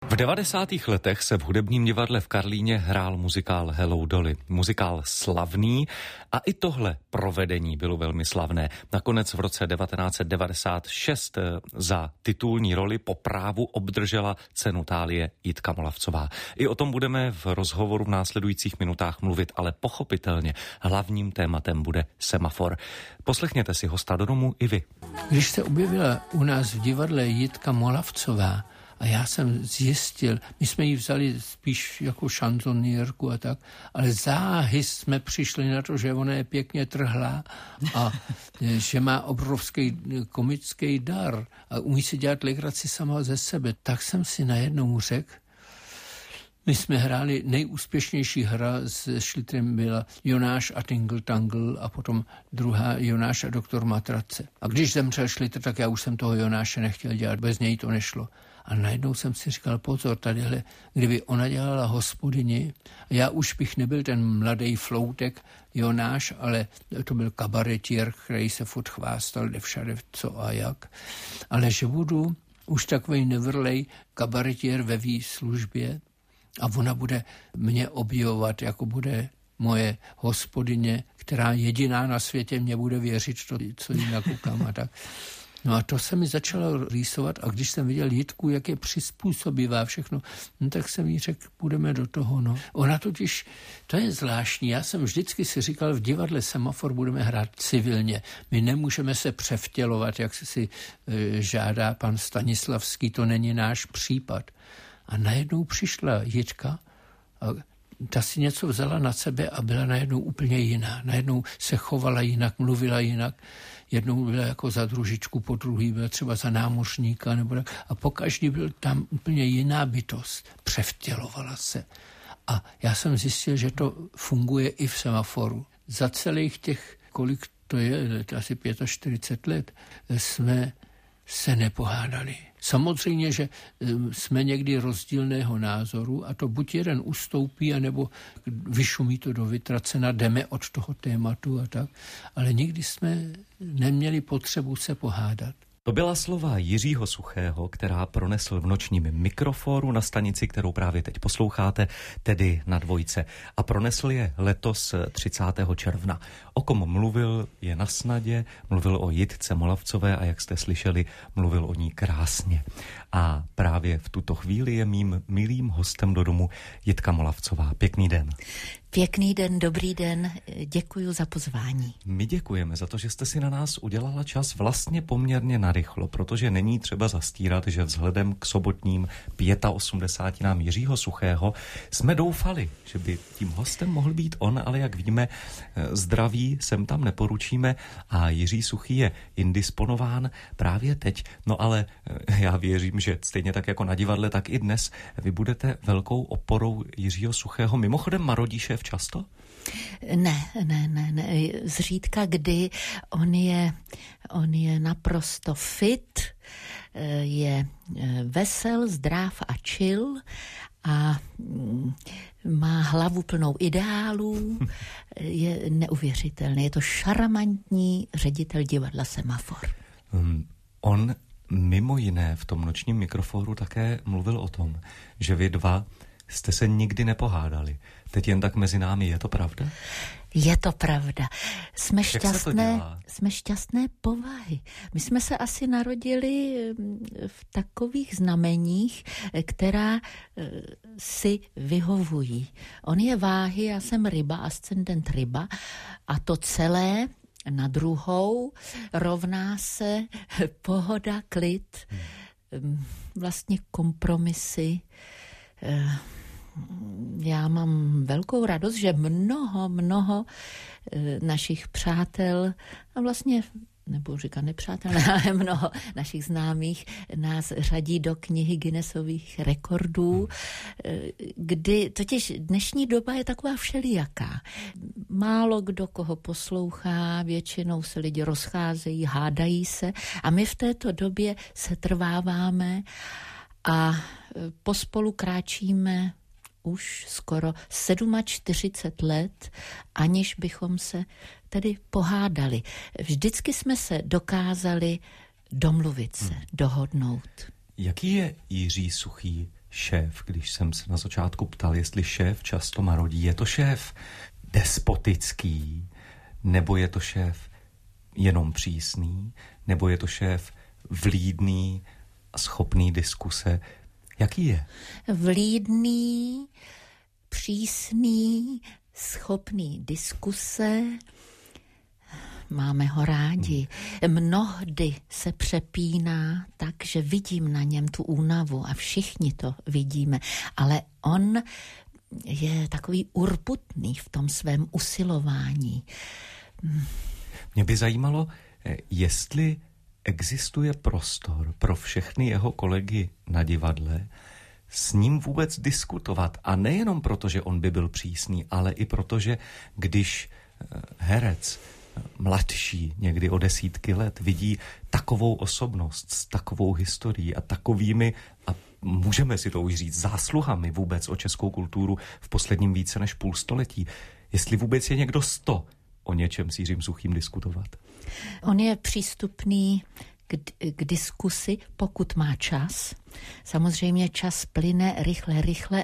V 90. letech se v hudebním divadle v Karlíně hrál muzikál Hello Dolly. Muzikál slavný a i tohle provedení bylo velmi slavné. Nakonec v roce 1996 za titulní roli po právu obdržela cenu Thálie Jitka Molavcová. I o tom budeme v rozhovoru v následujících minutách mluvit, ale pochopitelně hlavním tématem bude semafor. Poslechněte si hosta do domu i vy. Když se objevila u nás v divadle Jitka Molavcová, a já jsem zjistil, my jsme ji vzali spíš jako šanzonierku a tak, ale záhy jsme přišli na to, že ona je pěkně trhlá a že má obrovský komický dar a umí si dělat legraci sama ze sebe. Tak jsem si najednou řekl, my jsme hráli, nejúspěšnější hra s Šlitrem byla Jonáš a Tingle Tangle a potom druhá Jonáš a doktor Matrace. A když zemřel Šlitr, tak já už jsem toho Jonáše nechtěl dělat, bez něj to nešlo. A najednou jsem si říkal, pozor, tadyhle, kdyby ona dělala hospodyni, já už bych nebyl ten mladý floutek Jonáš, ale to byl kabaretier, který se furt chvástal, kde všade co a jak. Ale že budu už takový nevrlej kabaretier ve výslužbě a ona bude mě objevovat, jako bude moje hospodyně, která jediná na světě mě bude věřit, to, co jí nakoukám a tak. No a to se mi začalo rýsovat a když jsem viděl Jitku, jak je přizpůsobivá všechno, no tak jsem jí řekl, půjdeme do toho, no. Ona totiž, to je zvláštní, já jsem vždycky si říkal, v divadle Semafor budeme hrát civilně, my nemůžeme se převtělovat, jak si žádá pan Stanislavský, to není náš případ. A najednou přišla Jitka a ta si něco vzala na sebe a byla najednou úplně jiná. Najednou se chovala jinak, mluvila jinak. Jednou byla jako za družičku, po druhý byla třeba za námořníka, nebo tak. A pokaždý byl tam úplně jiná bytost. Převtělovala se. A já jsem zjistil, že to funguje i v Semaforu. Za celých těch, kolik to je, asi 45 let, jsme se nepohádali. Samozřejmě, že jsme někdy rozdílného názoru a to buď jeden ustoupí, anebo vyšumí to do vytracena, jdeme od toho tématu a tak, ale nikdy jsme neměli potřebu se pohádat. To byla slova Jiřího Suchého, která pronesl v nočním mikrofonu na stanici, kterou právě teď posloucháte, tedy na Dvojce. A pronesl je letos 30. června. O kom mluvil, je na snadě, mluvil o Jitce Molavcové a jak jste slyšeli, mluvil o ní krásně. A právě v tuto chvíli je mým milým hostem do domu Jitka Molavcová. Pěkný den. Pěkný den, dobrý den, děkuji za pozvání. My děkujeme za to, že jste si na nás udělala čas vlastně poměrně narychlo, protože není třeba zastírat, že vzhledem k sobotním 85. Jiřího Suchého jsme doufali, že by tím hostem mohl být on, ale jak víme, zdraví sem tam neporučíme a Jiří Suchý je indisponován právě teď. No ale já věřím, že stejně tak jako na divadle, tak i dnes vy budete velkou oporou Jiřího Suchého. Mimochodem marodíše často? Ne. Zřídka kdy on je naprosto fit, je vesel, zdrav a chill a má hlavu plnou ideálů, je neuvěřitelný. Je to šarmantní ředitel divadla Semafor. On mimo jiné v tom nočním mikrofonu také mluvil o tom, že vy dva jste se nikdy nepohádali. Teď jen tak mezi námi, je to pravda? Je to pravda. Jsme šťastné povahy. My jsme se asi narodili v takových znameních, která si vyhovují. On je váhy, já jsem ryba, ascendent ryba a to celé na druhou rovná se pohoda, klid, vlastně kompromisy. Já mám velkou radost, že mnoho našich přátel a vlastně, nebo říkat nepřátel, ale mnoho našich známých nás řadí do knihy Guinnessových rekordů, kdy totiž dnešní doba je taková všelijaká. Málo kdo koho poslouchá, většinou se lidi rozcházejí, hádají se a my v této době se trváváme a pospolu kráčíme už skoro 47 let, aniž bychom se tedy pohádali. Vždycky jsme se dokázali domluvit se, dohodnout. Jaký je Jiří Suchý šéf? Když jsem se na začátku ptal, jestli šéf často marodí, je to šéf despotický, nebo je to šéf jenom přísný, nebo je to šéf vlídný a schopný diskuse? Jaký je? Vlídný, přísný, schopný diskuse. Máme ho rádi. Mnohdy se přepíná tak, že vidím na něm tu únavu a všichni to vidíme, ale on je takový urputný v tom svém usilování. Mě by zajímalo, jestli existuje prostor pro všechny jeho kolegy na divadle s ním vůbec diskutovat. A nejenom proto, že on by byl přísný, ale i proto, že když herec mladší, někdy o desítky let, vidí takovou osobnost s takovou historií a takovými, a můžeme si to už říct, zásluhami vůbec o českou kulturu v posledním více než půlstoletí, jestli vůbec je někdo o něčem s Jiřím Suchým diskutovat. On je přístupný k diskusi, pokud má čas. Samozřejmě čas plyne rychle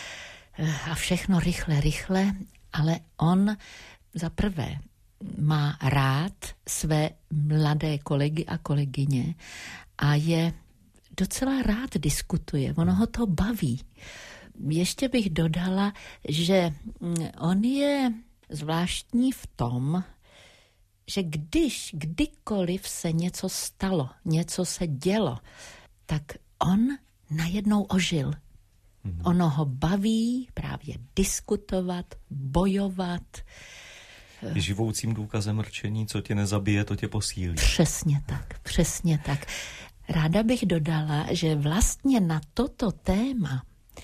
a všechno rychle, ale on za prvé má rád své mladé kolegy a kolegyně a je docela rád diskutuje. Ono ho to baví. Ještě bych dodala, že on je zvláštní v tom, že kdykoliv se něco stalo, něco se dělo, tak on najednou ožil. Ono ho baví právě diskutovat, bojovat. Je živoucím důkazem rčení, co tě nezabije, to tě posílí. Přesně tak. Ráda bych dodala, že vlastně na toto téma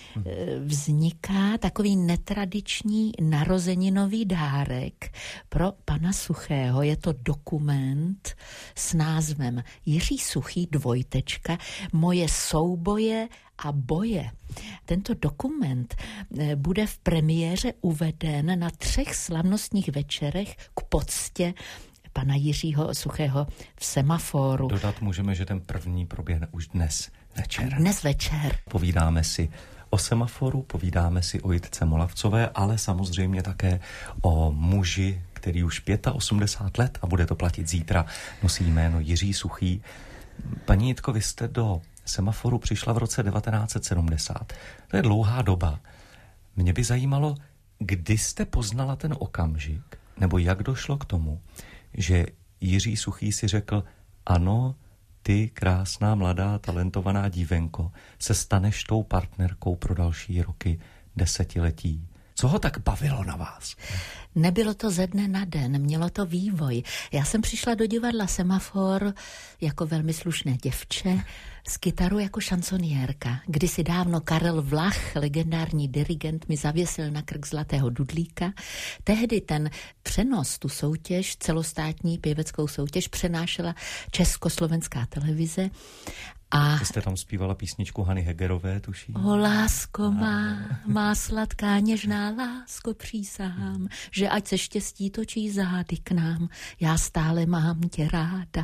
vzniká takový netradiční narozeninový dárek pro pana Suchého. Je to dokument s názvem Jiří Suchý : Moje souboje a boje. Tento dokument bude v premiéře uveden na 3 slavnostních večerech k poctě pana Jiřího Suchého v Semaforu. Dodat můžeme, že ten první proběhne už dnes večer. Dnes večer. Povídáme si o Semaforu, povídáme si o Jitce Molavcové, ale samozřejmě také o muži, který už 85 let, a bude to platit zítra, nosí jméno Jiří Suchý. Paní Jitko, vy jste do Semaforu přišla v roce 1970. To je dlouhá doba. Mě by zajímalo, kdy jste poznala ten okamžik, nebo jak došlo k tomu, že Jiří Suchý si řekl, ano, ty, krásná, mladá, talentovaná dívenko, se staneš tou partnerkou pro další roky, desetiletí. Co ho tak bavilo na vás? Nebylo to ze dne na den, mělo to vývoj. Já jsem přišla do divadla Semafor jako velmi slušné děvče s kytarou jako šansoniérka. Kdysi dávno Karel Vlach, legendární dirigent, mi zavěsil na krk zlatého dudlíka. Tehdy ten přenos, tu soutěž, celostátní pěveckou soutěž, přenášela Československá televize. A vy jste tam zpívala písničku Hany Hegerové, tuším. O lásko má sladká něžná lásko, přísahám, že ať se štěstí točí zády k nám, já stále mám tě ráda.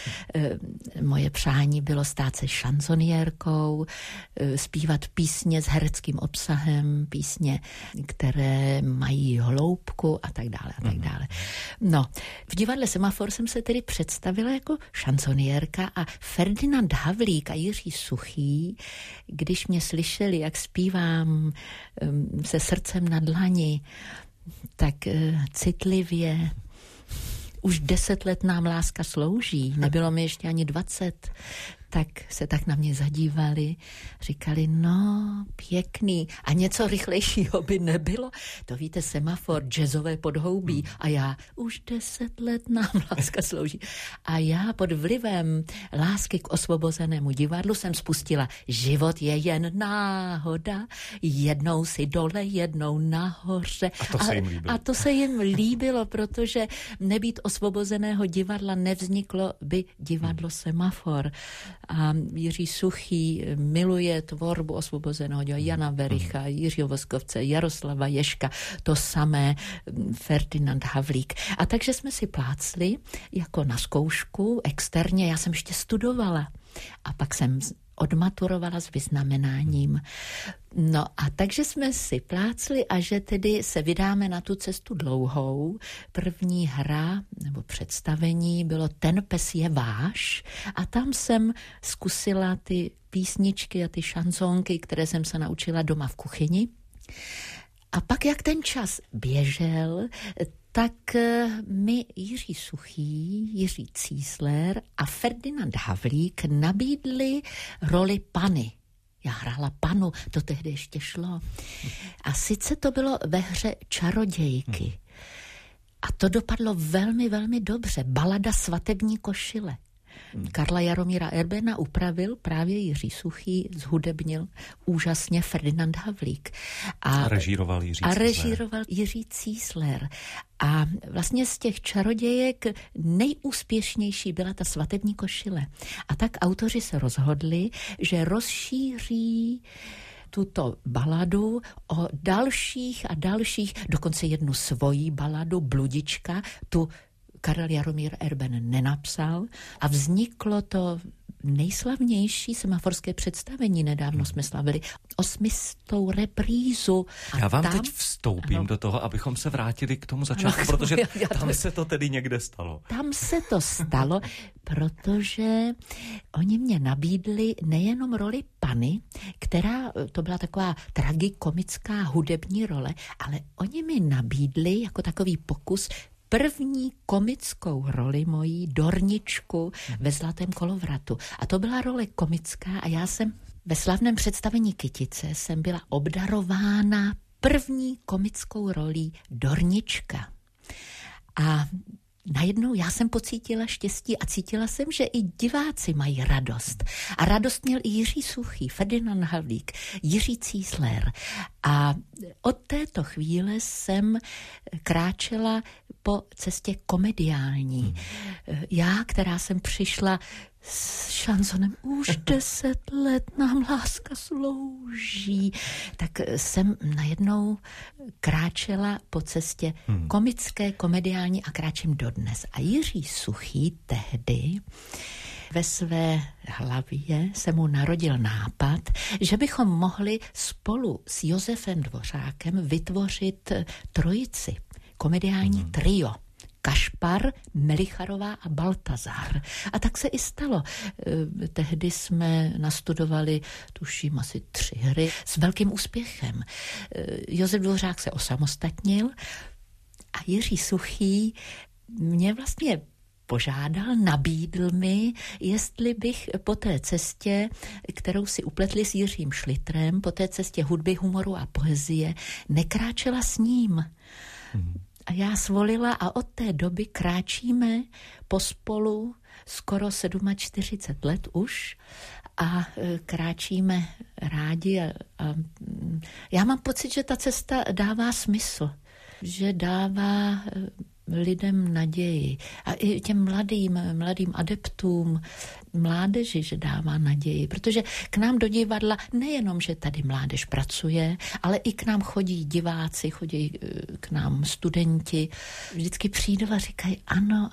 Moje přání bylo stát se šansoniérkou, zpívat písně s hereckým obsahem, písně, které mají hloubku a tak dále a tak dále. No, v divadle Semafor jsem se tedy představila jako šansoniérka a Ferdinand Havlík a Jiří Suchý, když mě slyšeli, jak zpívám se srdcem na dlani, tak citlivě, už 10 let nám láska slouží, nebylo mi ještě ani 20, tak se tak na mě zadívali, říkali, no, pěkný, a něco rychlejšího by nebylo. To víte, Semafor, jazzové podhoubí, a já, už 10 let nám láska slouží. A já pod vlivem lásky k osvobozenému divadlu jsem spustila, život je jen náhoda, jednou si dole, jednou nahoře. A to se jim líbilo. A to se jim líbilo, protože nebýt osvobozeného divadla, nevzniklo by divadlo Semafor. A Jiří Suchý miluje tvorbu osvobozeného divadla Jana Vericha, Jiřího Voskovce, Jaroslava Ježka, to samé Ferdinand Havlík. A takže jsme si plácli jako na zkoušku externě, já jsem ještě studovala. A pak jsem odmaturovala s vyznamenáním. No a takže jsme si plácli a že tedy se vydáme na tu cestu dlouhou. První hra nebo představení bylo Ten pes je váš a tam jsem zkusila ty písničky a ty šanzonky, které jsem se naučila doma v kuchyni. A pak, jak ten čas běžel, tak mi Jiří Suchý, Jiří Císler a Ferdinand Havlík nabídli roli Panny. Já hrála Panu, to tehdy ještě šlo. A sice to bylo ve hře Čarodějky. A to dopadlo velmi, velmi dobře. Balada Svatební košile. Karla Jaromíra Erbena upravil právě Jiří Suchý, zhudebnil úžasně Ferdinand Havlík. A režíroval Jiří Císler. A vlastně z těch čarodějek nejúspěšnější byla ta Svatební košile. A tak autoři se rozhodli, že rozšíří tuto baladu o dalších a dalších, dokonce jednu svoji baladu, Bludička, tu Karel Jaromír Erben nenapsal a vzniklo to nejslavnější semaforské představení. Nedávno jsme slavili 800. reprízu. Já vám teď vstoupím do toho, abychom se vrátili k tomu začátku, protože tam se to tedy někde stalo. Tam se to stalo, protože oni mě nabídli nejenom roli Panny, která to byla taková tragikomická hudební role, ale oni mi nabídli jako takový pokus první komickou roli mojí, Dorničku ve Zlatém kolovratu. A to byla role komická a já jsem ve slavném představení Kytice jsem byla obdarována první komickou rolí Dornička. A najednou já jsem pocítila štěstí a cítila jsem, že i diváci mají radost. A radost měl i Jiří Suchý, Ferdinand Havlík, Jiří Císler. A od této chvíle jsem kráčela po cestě komediální. Já, která jsem přišla s šanzonem už 10 let nám láska slouží, tak jsem najednou kráčela po cestě komické, komediální a kráčím dodnes. A Jiří Suchý tehdy ve své hlavě se mu narodil nápad, že bychom mohli spolu s Josefem Dvořákem vytvořit trojici, komediální trio. Kašpar, Melicharová a Baltazar. A tak se i stalo. Tehdy jsme nastudovali, tuším, asi 3 hry s velkým úspěchem. Josef Dvořák se osamostatnil a Jiří Suchý mě vlastně požádal, nabídl mi, jestli bych po té cestě, kterou si upletli s Jiřím Šlitrem, po té cestě hudby, humoru a poezie, nekráčela s ním. A já svolila a od té doby kráčíme pospolu skoro 47 let už a kráčíme rádi a já mám pocit, že ta cesta dává smysl, že dává lidem naději a i těm mladým adeptům, mládeži, že dává naději, protože k nám do divadla nejenom, že tady mládež pracuje, ale i k nám chodí diváci, chodí k nám studenti, vždycky přijdou a říkají, ano,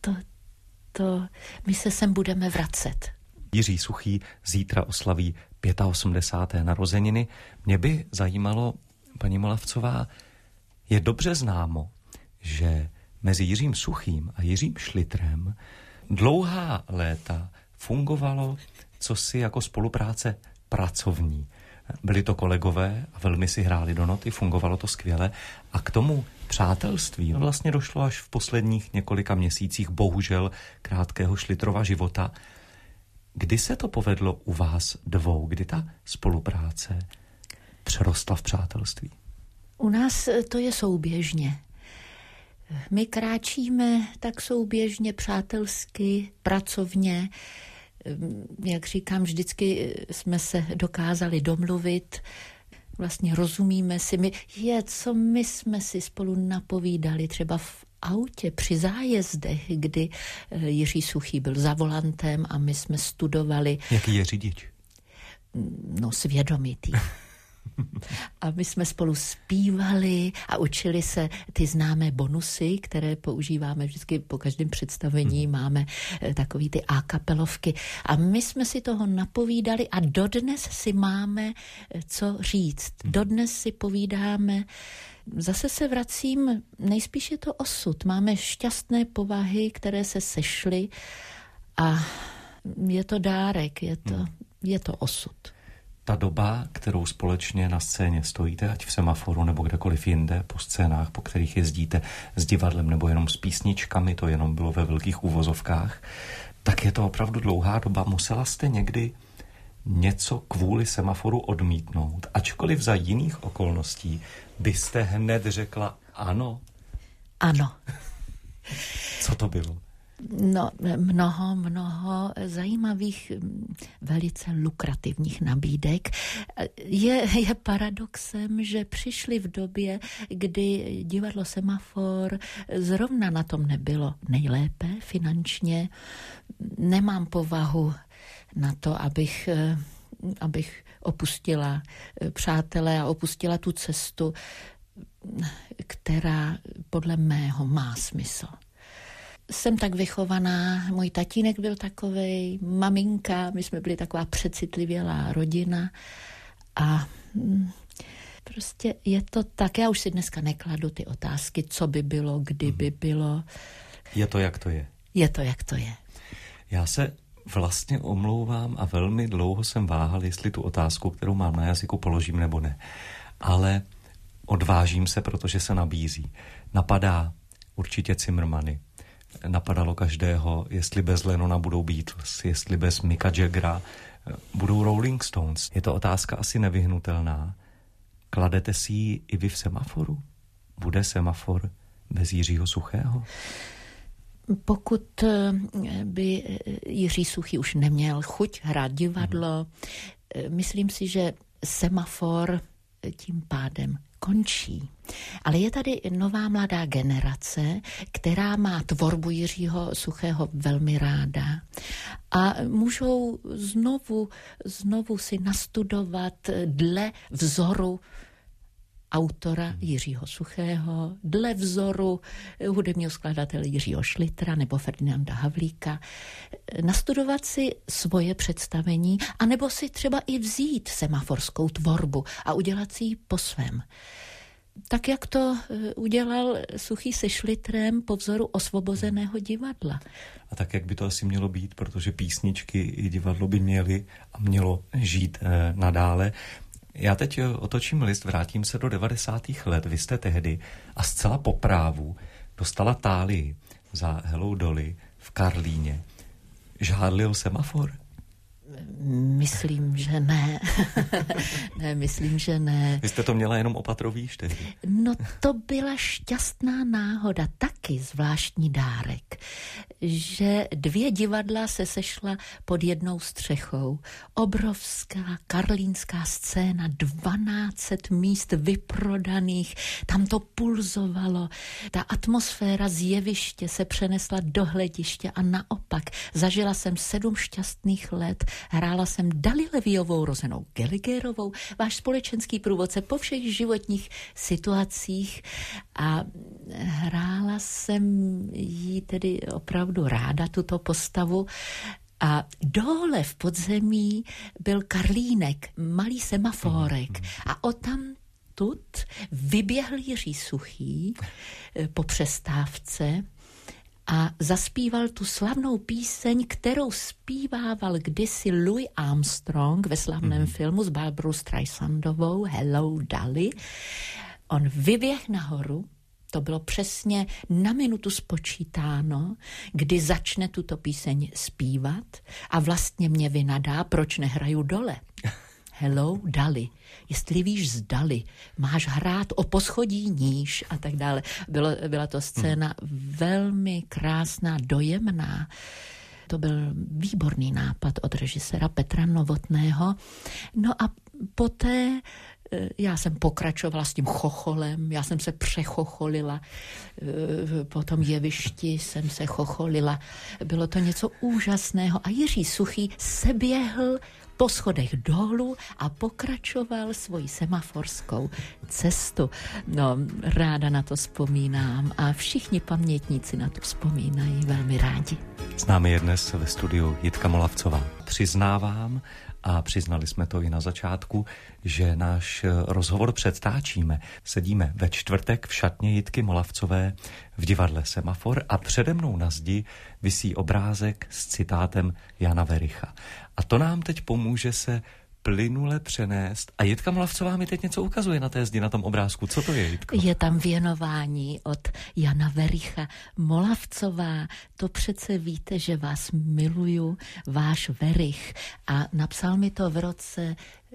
to my se sem budeme vracet. Jiří Suchý zítra oslaví 85. narozeniny. Mě by zajímalo, paní Molavcová, je dobře známo, že mezi Jiřím Suchým a Jiřím Šlitrem dlouhá léta fungovalo cosi jako spolupráce pracovní. Byli to kolegové a velmi si hráli do noty, fungovalo to skvěle a k tomu přátelství vlastně došlo až v posledních několika měsících, bohužel krátkého Šlitrova života. Kdy se to povedlo u vás dvou? Kdy ta spolupráce přerostla v přátelství? U nás to je souběžně. My kráčíme tak souběžně, přátelsky, pracovně. Jak říkám, vždycky jsme se dokázali domluvit, vlastně rozumíme si. Co my jsme si spolu napovídali třeba v autě při zájezdech, kdy Jiří Suchý byl za volantem a my jsme studovali. Jaký je řidič? No, svědomitý. A my jsme spolu zpívali a učili se ty známé bonusy, které používáme vždycky po každém představení. Máme takový ty a kapelovky. A my jsme si toho napovídali a dodnes si máme co říct. Dodnes si povídáme. Zase se vracím, nejspíš je to osud. Máme šťastné povahy, které se sešly a je to dárek, je to osud. Ta doba, kterou společně na scéně stojíte, ať v Semaforu nebo kdekoliv jinde, po scénách, po kterých jezdíte s divadlem nebo jenom s písničkami, to jenom bylo ve velkých uvozovkách, tak je to opravdu dlouhá doba. Musela jste někdy něco kvůli Semaforu odmítnout, ačkoliv za jiných okolností byste hned řekla ano? Ano. Co to bylo? No, mnoho zajímavých, velice lukrativních nabídek. Je paradoxem, že přišli v době, kdy divadlo Semafor zrovna na tom nebylo nejlépe finančně. Nemám povahu na to, abych opustila přátelé a opustila tu cestu, která podle mého má smysl. Jsem tak vychovaná, můj tatínek byl takovej, maminka, my jsme byli taková přecitlivělá rodina a prostě je to tak, já už si dneska nekladu ty otázky, co by bylo, kdyby bylo. Je to, jak to je. Je to, jak to je. Já se vlastně omlouvám a velmi dlouho jsem váhal, jestli tu otázku, kterou mám na jazyku, položím nebo ne. Ale odvážím se, protože se nabízí. Napadá určitě Zimmermany. Napadalo každého, jestli bez Lennona budou Beatles, jestli bez Micka Jaggera budou Rolling Stones. Je to otázka asi nevyhnutelná. Kladete si ji i vy v Semaforu? Bude Semafor bez Jiřího Suchého? Pokud by Jiří Suchý už neměl chuť hrát divadlo, myslím si, že Semafor tím pádem končí. Ale je tady nová mladá generace, která má tvorbu Jiřího Suchého velmi ráda a můžou znovu si nastudovat dle vzoru autora Jiřího Suchého, dle vzoru hudebního skladatele Jiřího Šlitra nebo Ferdinanda Havlíka, nastudovat si svoje představení, anebo si třeba i vzít semaforskou tvorbu a udělat si ji po svém. Tak, jak to udělal Suchý se Šlitrem po vzoru Osvobozeného divadla. A tak, jak by to asi mělo být, protože písničky i divadlo by mělo žít nadále. Já teď otočím list, vrátím se do 90. let. Vy jste tehdy a zcela po právu dostala Tálii za Hello Dolly v Karlíně. Žádlil Semafor? Myslím, že ne. Myslím, že ne. Vy jste to měla jenom opatrovýš tehdy? No to byla šťastná náhoda, taky zvláštní dárek, že 2 divadla se sešla pod jednou střechou. Obrovská karlínská scéna, 1200 míst vyprodaných, tam to pulzovalo. Ta atmosféra z jeviště se přenesla do hlediště a naopak. Zažila jsem 7 šťastných let. Hrála jsem Dali Leviovou, Rozenou Gallagherovou, váš společenský průvodce po všech životních situacích a hrála jsem jí tedy opravdu ráda, tuto postavu. A dole v podzemí byl Karlínek, malý semaforek a odtamtud vyběhl Jiří Suchý po přestávce a zaspíval tu slavnou píseň, kterou zpívával kdysi Louis Armstrong ve slavném filmu s Barbarou Streisandovou Hello Dolly. On vyběh nahoru, to bylo přesně na minutu spočítáno, kdy začne tuto píseň zpívat a vlastně mě vynadá, proč nehraju dole. Hello Dolly, jestli víš zdali, máš hrát o poschodí níž a tak dále. Byla to scéna velmi krásná, dojemná. To byl výborný nápad od režiséra Petra Novotného. No a poté já jsem pokračovala s tím chocholem, já jsem se přechocholila, po tom jevišti jsem se chocholila. Bylo to něco úžasného a Jiří Suchý se běhl po schodech dolů a pokračoval svoji semaforskou cestu. No, ráda na to vzpomínám a všichni pamětníci na to vzpomínají velmi rádi. S námi je dnes ve studiu Jitka Molavcová. Přiznávám, a přiznali jsme to i na začátku, že náš rozhovor předtáčíme. Sedíme ve čtvrtek v šatně Jitky Molavcové v divadle Semafor a přede mnou na zdi visí obrázek s citátem Jana Wericha. A to nám teď pomůže se plynule přenést. A Jitka Molavcová mi teď něco ukazuje na té zdi, na tom obrázku. Co to je, Jitko? Je tam věnování od Jana Wericha. Molavcová, to přece víte, že vás miluju, váš Werich. A napsal mi to v roce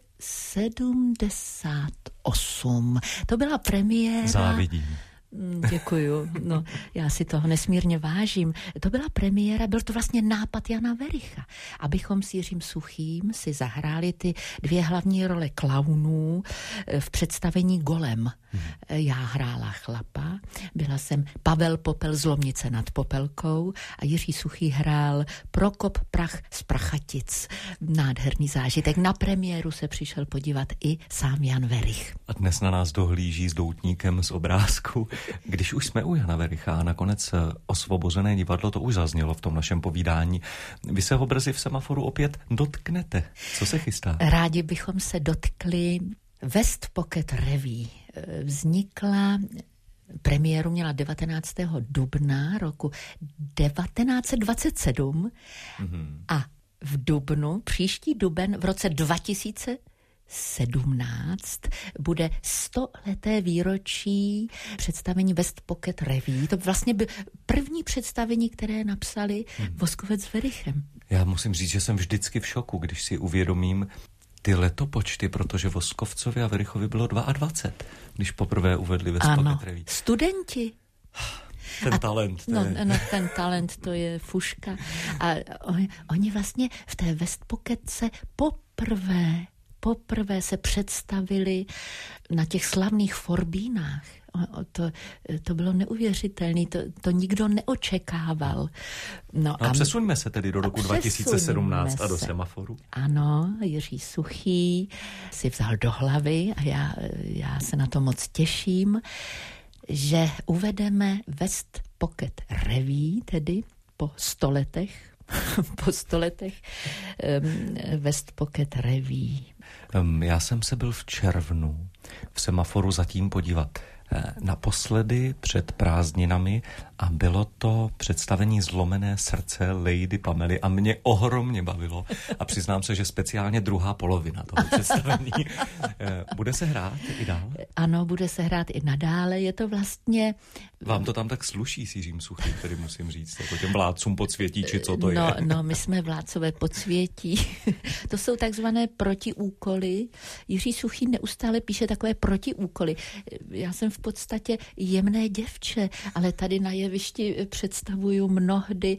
78. To byla premiéra... Závidím. Děkuju, no, já si toho nesmírně vážím. To byla premiéra, byl to vlastně nápad Jana Wericha, abychom s Jiřím Suchým si zahráli ty dvě hlavní role klaunů v představení Golem. Já hrála chlapa, byla jsem Pavel Popel z Lomnice nad Popelkou a Jiří Suchý hrál Prokop Prach z Prachatic. Nádherný zážitek. Na premiéru se přišel podívat i sám Jan Werich. A dnes na nás dohlíží s doutníkem z obrázku. Když už jsme u Jana Wericha a nakonec Osvobozené divadlo, to už zaznělo v tom našem povídání. Vy se ho brzy v Semaforu opět dotknete. Co se chystá? Rádi bychom se dotkli West Pocket Revue. Vznikla, premiéru měla 19. dubna roku 1927 a v dubnu, příští duben v roce 2017 bude 100leté výročí představení West Pocket Revue. To vlastně by první představení, které napsali Voskovec s Werichem. Já musím říct, že jsem vždycky v šoku, když si uvědomím ty letopočty, protože Voskovcovi a Werichovi bylo 22, když poprvé uvedli West Pocket Revue. Studenti. Ten talent. Ten talent, to je fuška. A oni vlastně v té West Pocketce poprvé se představili na těch slavných forbínách. To bylo neuvěřitelné, to nikdo neočekával. No a přesuňme se tedy do roku 2017 a do Semaforu. Ano, Jiří Suchý si vzal do hlavy a já se na to moc těším, že uvedeme West Pocket Revue, tedy po 100 letech, West Pocket Revue. Já jsem se byl v červnu v Semaforu zatím podívat naposledy před prázdninami a bylo to představení Zlomené srdce Lady Pamely a mě ohromně bavilo a přiznám se, že speciálně druhá polovina toho představení. Bude se hrát i dál? Ano, bude se hrát i nadále, je to vlastně... Vám to tam tak sluší s Jiřím Suchým, tedy musím říct, jako těm vládcům podsvětí, či co to je? No, my jsme vládcové podsvětí. To jsou takzvané protiúkoly. Jiří Suchý neustále píše takové protiúkoly. Já jsem v podstatě jemné děvče, ale tady na jevišti představuju mnohdy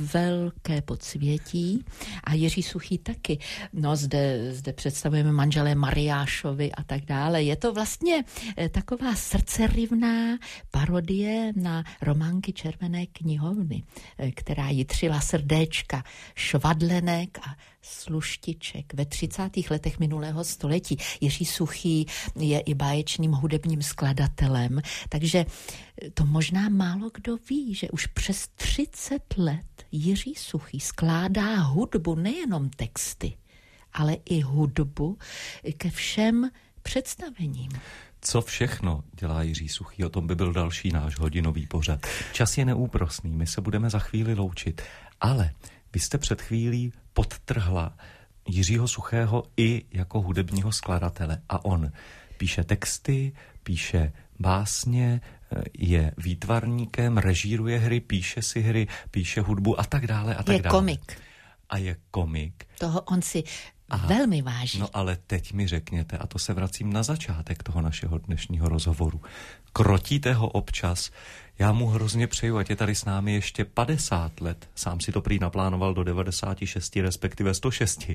velké podsvětí a Jiří Suchý taky. No, zde představujeme manželé Mariášovi a tak dále. Je to vlastně taková srdcerivná parodie na románky Červené knihovny, která jitřila srdéčka švadlenek a sluštiček ve 30. letech minulého století. Jiří Suchý je i báječným hudebním skladatelem, takže to možná málo kdo ví, že už přes 30 let Jiří Suchý skládá hudbu, nejenom texty, ale i hudbu ke všem představením. Co všechno dělá Jiří Suchý, o tom by byl další náš hodinový pořad. Čas je neúprosný, my se budeme za chvíli loučit, ale vy jste před chvílí podtrhla Jiřího Suchého i jako hudebního skladatele a on píše texty, píše básně, je výtvarníkem, režíruje hry, píše si hry, píše hudbu a tak dále a tak dále. Je komik. A je komik. Toho on si velmi váží. No ale teď mi řekněte, a to se vracím na začátek toho našeho dnešního rozhovoru. Krotíte ho občas, já mu hrozně přeju, ať je tady s námi ještě 50 let. Sám si to prý naplánoval do 96, respektive 106.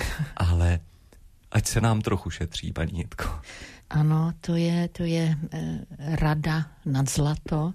Ale ať se nám trochu šetří, paní Jitko. Ano, to je rada nad zlato.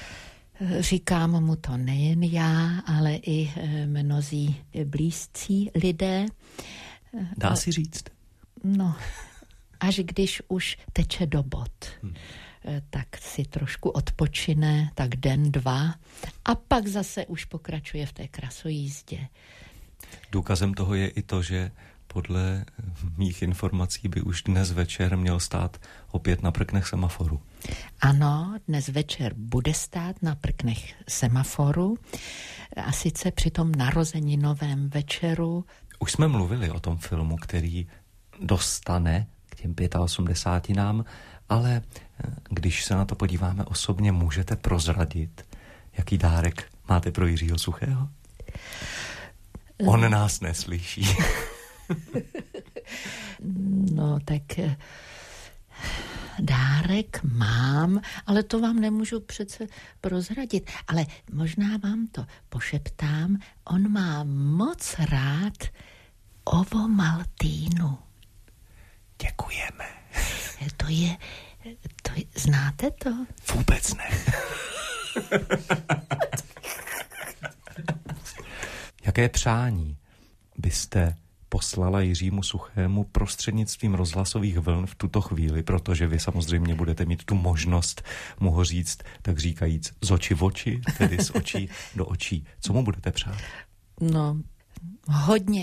Říkám mu to nejen já, ale i mnozí blízcí lidé. Dá si říct? No, až když už teče do bod, tak si trošku odpočine, tak den, dva, a pak zase už pokračuje v té krasojízdě. Důkazem toho je i to, že podle mých informací by už dnes večer měl stát opět na prknech semaforu. Ano, dnes večer bude stát na prknech semaforu, a sice při tom narozeninovém večeru. Už jsme mluvili o tom filmu, který dostane k těm 85, ale když se na to podíváme osobně, můžete prozradit, jaký dárek máte pro Jiřího Suchého? On nás neslyší. No tak dárek mám, ale to vám nemůžu přece prozradit. Ale možná vám to pošeptám. On má moc rád ovomaltínu. Děkujeme. To je, znáte to? Vůbec ne. Jaké přání byste poslala Jiřímu Suchému prostřednictvím rozhlasových vln v tuto chvíli, protože vy samozřejmě budete mít tu možnost mu ho říct, tak říkajíc, z oči v oči, tedy z očí do očí. Co mu budete přát? No, hodně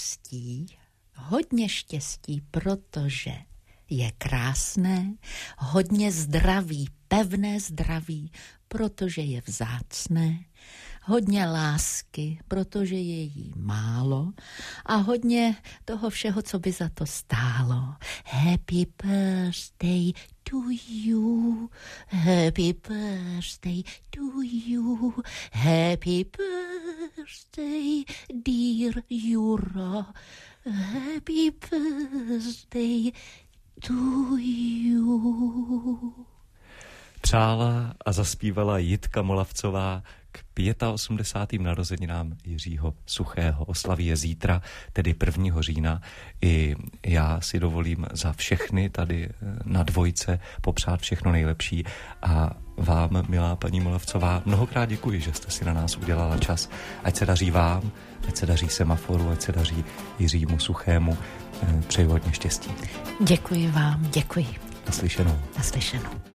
štěstí, protože je krásné, hodně zdraví, pevné zdraví, protože je vzácné, hodně lásky, protože je jí málo, a hodně toho všeho, co by za to stálo. Happy birthday to you, happy birthday to you, happy birthday dear Jura, happy birthday to you. Přála a zaspívala Jitka Molavcová k 85. narozeninám Jiřího Suchého. Oslaví je zítra, tedy 1. října. I já si dovolím za všechny tady na Dvojce popřát všechno nejlepší a vám, milá paní Molavcová, mnohokrát děkuji, že jste si na nás udělala čas. Ať se daří vám, ať se daří semaforu, ať se daří Jiřímu Suchému. Přeji hodně štěstí. Děkuji vám, děkuji. Naslyšenou. Naslyšenou.